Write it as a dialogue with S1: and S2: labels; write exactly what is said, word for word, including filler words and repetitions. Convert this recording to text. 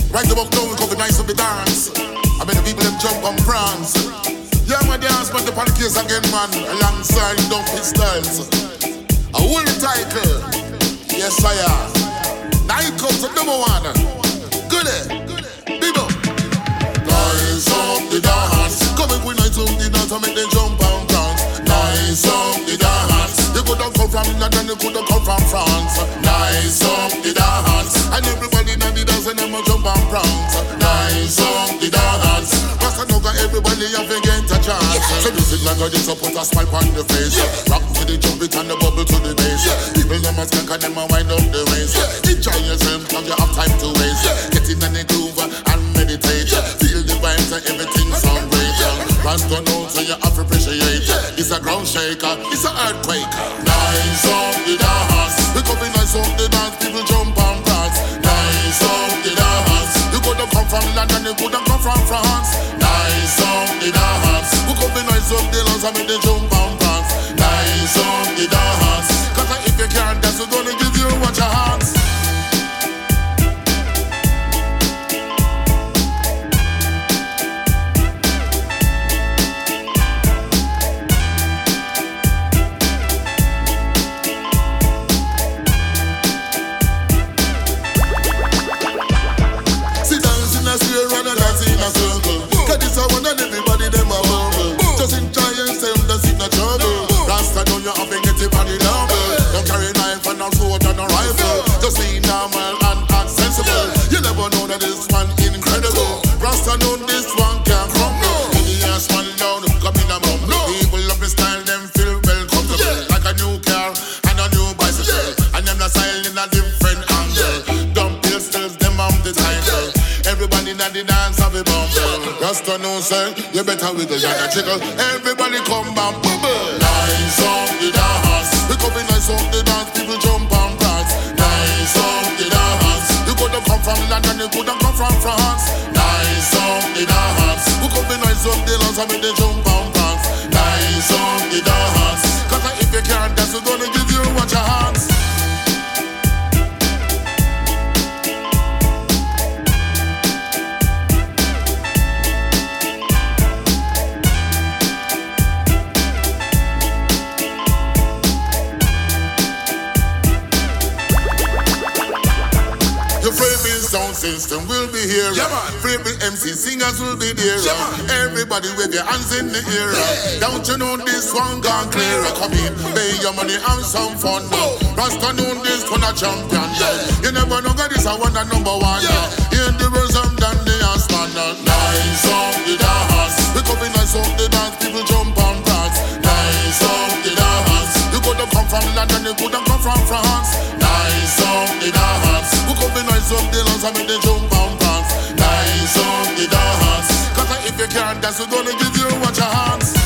S1: Right about now, we cover nice of the dance. I mean the people them jump and prance. Yeah, my dance, but the pan case again, man. Alongside Dumpy Styles. A whole title. Yes, I am. Now it comes to number one. Good eh? Big up. Nice up the dance. Coming with nice up the dance. I make them jump and dance. Nice up the dance. You could have come from London, you could have come from France. Nice up the dance. And everybody now the dance and them a jump and prance. Nice up the dance. Cause I know that everybody have to get a chance. Yeah. So music like this, so put a smile on the face. Yeah. Rock to the jump it and the bubble to the bass. Yeah. People them a skank and them a wind up the waist. Yeah. Enjoy yourself cause you have time to waste. Yeah. Get in the groove and meditate. Yeah. Feel the vibes and everything sound great. Yeah. Rasta notes so you have to appreciate. Yeah. It's a ground shaker, it's an earthquake. Nice up the dance. We come in nice up the dance, people jump and dance. Nice up the dance. You could have come from London, you could have come from France. Nice up the dance. We come in nice up the dance, I make the jump and dance. Nice up the dance. Cause if you can't dance, we're gonna give you what your hands. Rasta don't you have to get it on the level. Don't carry knife and a sword and a rifle. Just be normal and, and sensible. You never know that this one incredible. Rasta know this one can't crumble. In the ass man down, come in a mum. People love the style, them feel well comfortable. Like a new car and a new bicycle. And them the style in a different angle. Dumb pistols, them on the title. Everybody in the dance have a bumble. Rasta know say, you better wiggle and a jiggle. Everybody come and bubble. Nice up the dance. We come in nice up the dance. People jump and dance. Nice up the dance. You could have come from London, you could have come from France. Nice up the dance. We come in nice up the dance. I make the jump and dance. Nice up the dance. Cause if you can't dance, we're gonna give you what your hands. Sound system will be here. Yeah, favorite M C singers will be there. Yeah, everybody with your hands in the air. Yeah. Don't you know this one gone clear? Come in, pay your money and some fun. Oh. Rasta know this one a champion. Yeah. You never know that this a one and number one. Yeah. In the rhythm than the standard. Nice up the dance. We come in nice up the dance. People jump and dance. Nice up the dance. You could have come from London, you could have come from France. Nice up the dance. We come in nice up the dance. I make the jump and dance. Nice up the dance. Cause if you can't dance, we're gonna give you what your hands.